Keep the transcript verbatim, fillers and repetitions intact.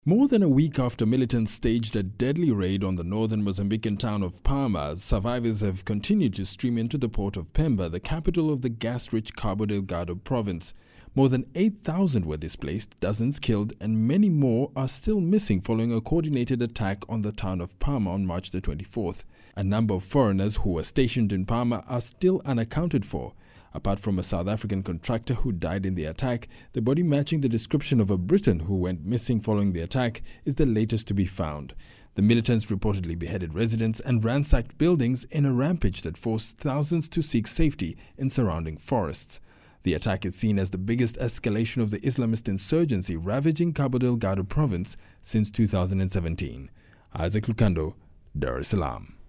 More than a week after militants staged a deadly raid on the northern Mozambican town of Palma, survivors have continued to stream into the port of Pemba, the capital of the gas-rich Cabo Delgado province. More than eight thousand were displaced, dozens killed, and many more are still missing following a coordinated attack on the town of Palma on March the twenty-fourth. A number of foreigners who were stationed in Palma are still unaccounted for. Apart from a South African contractor who died in the attack, the body matching the description of a Briton who went missing following the attack is the latest to be found. The militants reportedly beheaded residents and ransacked buildings in a rampage that forced thousands to seek safety in surrounding forests. The attack is seen as the biggest escalation of the Islamist insurgency ravaging Cabo Delgado province since two thousand seventeen. Isaac Lukando, Dar es Salaam.